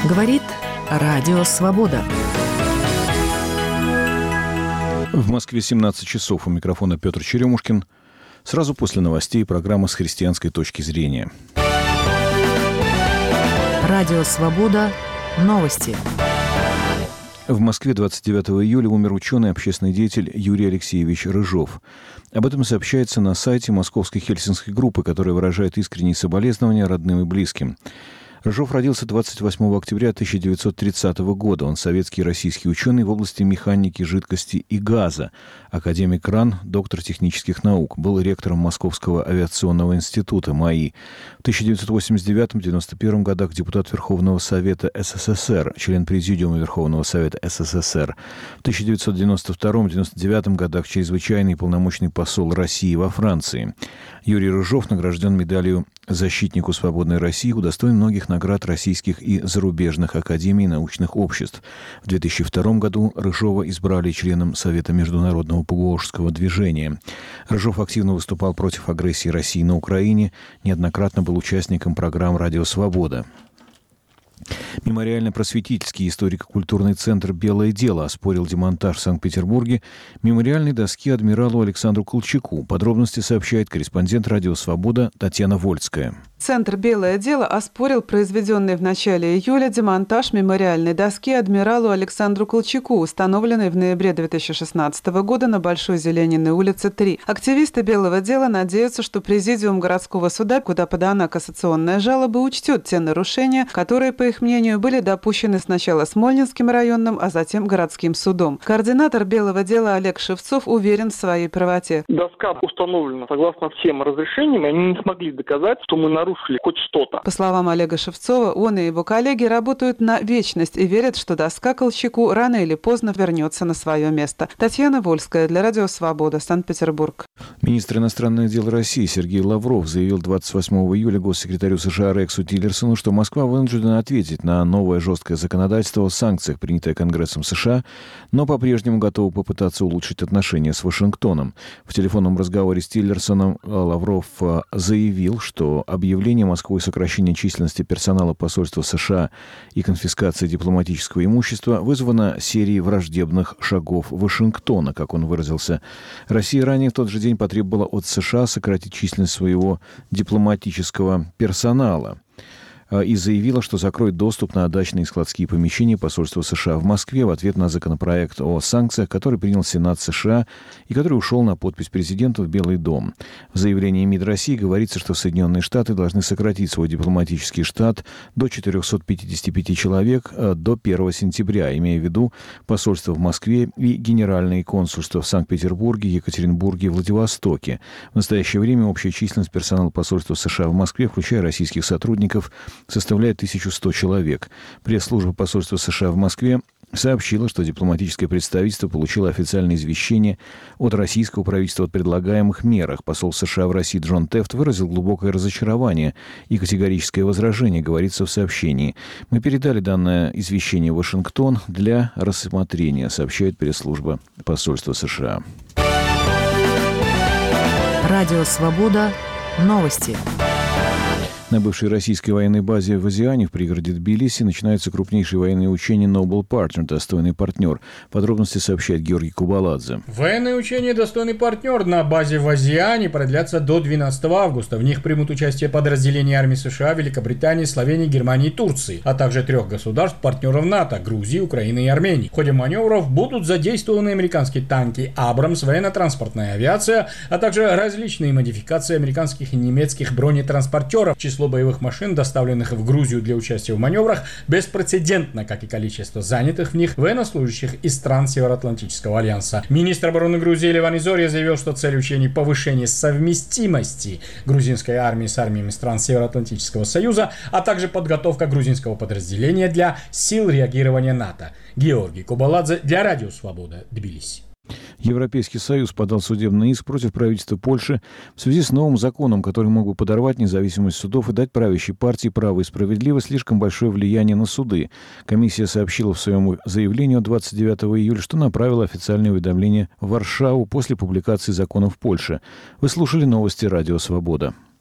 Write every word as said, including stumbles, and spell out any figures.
Говорит Радио Свобода. В Москве семнадцать часов. У микрофона Петр Черемушкин. Сразу после новостей программа «С христианской точки зрения». Радио Свобода. Новости. В Москве двадцать девятого июля умер ученый и общественный деятель Юрий Алексеевич Рыжов. Об этом сообщается на сайте Московской Хельсинской группы, которая выражает искренние соболезнования родным и близким. Рыжов родился двадцать восьмого октября тысяча девятьсот тридцатого года. Он советский и российский ученый в области механики, жидкости и газа, академик РАН, доктор технических наук, был ректором Московского авиационного института МАИ. В тысяча девятьсот восемьдесят девятом — девяносто первом годах депутат Верховного Совета СССР, член Президиума Верховного Совета СССР. В тысяча девятьсот девяносто втором — девяносто девятом годах чрезвычайный и полномочный посол России во Франции. Юрий Рыжов награжден медалью «Защитнику свободной России», удостоен многих наград российских и зарубежных академий и научных обществ. В две тысячи втором году Рыжова избрали членом Совета международного поволжского движения. Рыжов активно выступал против агрессии России на Украине, неоднократно был участником программ «Радио Свобода». Мемориально-просветительский историко-культурный центр «Белое дело» оспорил демонтаж в Санкт-Петербурге мемориальной доски адмиралу Александру Колчаку. Подробности сообщает корреспондент «Радио Свобода» Татьяна Вольская. Центр «Белое дело» оспорил произведенный в начале июля демонтаж мемориальной доски адмиралу Александру Колчаку, установленной в ноябре две тысячи шестнадцатого года на Большой Зелениной улице три. Активисты «Белого дела» надеются, что Президиум городского суда, куда подана кассационная жалоба, учтет те нарушения, которые, по их мнению, были допущены сначала Смольнинским районным, а затем городским судом. Координатор «Белого дела» Олег Шевцов уверен в своей правоте. Доска установлена согласно всем разрешениям, и они не смогли доказать, что мы нарушили хоть что-то. По словам Олега Шевцова, он и его коллеги работают на вечность и верят, что доска Колчаку рано или поздно вернется на свое место. Татьяна Вольская для Радио Свобода, Санкт-Петербург. Министр иностранных дел России Сергей Лавров заявил двадцать восьмого июля госсекретарю США Рексу Тиллерсону, что Москва вынуждена ответить на новое жесткое законодательство о санкциях, принятое Конгрессом США, но по-прежнему готова попытаться улучшить отношения с Вашингтоном. В телефонном разговоре с Тиллерсоном Лавров заявил, что объявление Москвой сокращения численности персонала посольства США и конфискации дипломатического имущества вызвано серией враждебных шагов Вашингтона, как он выразился. Россия ранее в тот же день потребовала от США сократить численность своего дипломатического персонала и заявила, что закроет доступ на дачные и складские помещения посольства США в Москве в ответ на законопроект о санкциях, который принял Сенат США и который ушел на подпись президента в Белый дом. В заявлении МИД России говорится, что Соединенные Штаты должны сократить свой дипломатический штат до четырехсот пятидесяти пяти человек до первого сентября, имея в виду посольство в Москве и генеральные консульства в Санкт-Петербурге, Екатеринбурге и Владивостоке. В настоящее время общая численность персонала посольства США в Москве, включая российских сотрудников, составляет тысячу сто человек. Пресс-служба посольства США в Москве сообщила, что дипломатическое представительство получило официальное извещение от российского правительства о предлагаемых мерах. Посол США в России Джон Тефт выразил глубокое разочарование и категорическое возражение, говорится в сообщении. «Мы передали данное извещение в Вашингтон для рассмотрения», сообщает пресс-служба посольства США. Радио Свобода. Новости. На бывшей российской военной базе в Азиане в пригороде Тбилиси начинаются крупнейшие военные учения Noble Partner, достойный партнер. Подробности сообщает Георгий Кубаладзе. Военные учения «Достойный партнер» на базе в Азиане продлятся до двенадцатого августа. В них примут участие подразделения армий США, Великобритании, Словении, Германии и Турции, а также трех государств-партнеров НАТО – Грузии, Украины и Армении. В ходе маневров будут задействованы американские танки «Абрамс», военно-транспортная авиация, а также различные модификации американских и немецких бронетранспортеров. Число боевых машин, доставленных в Грузию для участия в маневрах, беспрецедентно, как и количество занятых в них военнослужащих из стран Североатлантического альянса. Министр обороны Грузии Леван Изорья заявил, что цель учений — повышение совместимости грузинской армии с армиями стран Североатлантического союза, а также подготовка грузинского подразделения для сил реагирования НАТО. Георгий Кубаладзе для Радио Свобода, Тбилиси. Европейский Союз подал судебный иск против правительства Польши в связи с новым законом, который мог бы подорвать независимость судов и дать правящей партии «Право и справедливость» слишком большое влияние на суды. Комиссия сообщила в своем заявлении от двадцать девятого июля, что направила официальное уведомление в Варшаву после публикации закона в Польше. Вы слушали новости «Радио Свобода».